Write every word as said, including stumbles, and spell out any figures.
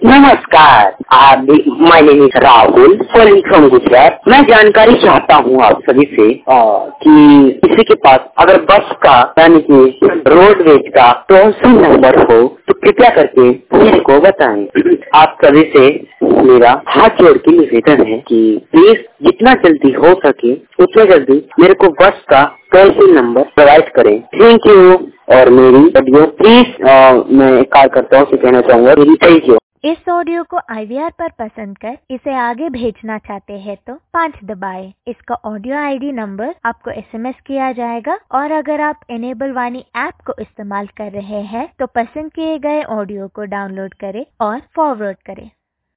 नमस्कार, आप my name is Rahul calling from Gujarat. मैं जानकारी चाहता हूँ आप सभी से आ, कि किसी के पास अगर बस का यानी कि रोडवेज का टोल फ्री नंबर हो तो कृपया करके मेरे को बताएं। आप सभी से मेरा हाथ जोड़ के निवेदन है कि प्लीज जितना जल्दी हो सके उतना जल्दी मेरे को बस का टोल फ्री नंबर प्रोवाइड करें। Thank you. और मेरी ऑडियो प्लीज मैं एक कार्यकर्ताओं से कहना चाहूँगा, मेरी थैंक यू। इस ऑडियो को आई वी आर पर पसंद कर इसे आगे भेजना चाहते हैं तो पाँच दबाएं। इसका ऑडियो आई डी नंबर आपको एस एम एस किया जाएगा और अगर आप एनेबल वाणी ऐप को इस्तेमाल कर रहे हैं तो पसंद किए गए ऑडियो को डाउनलोड करें और फॉरवर्ड करें।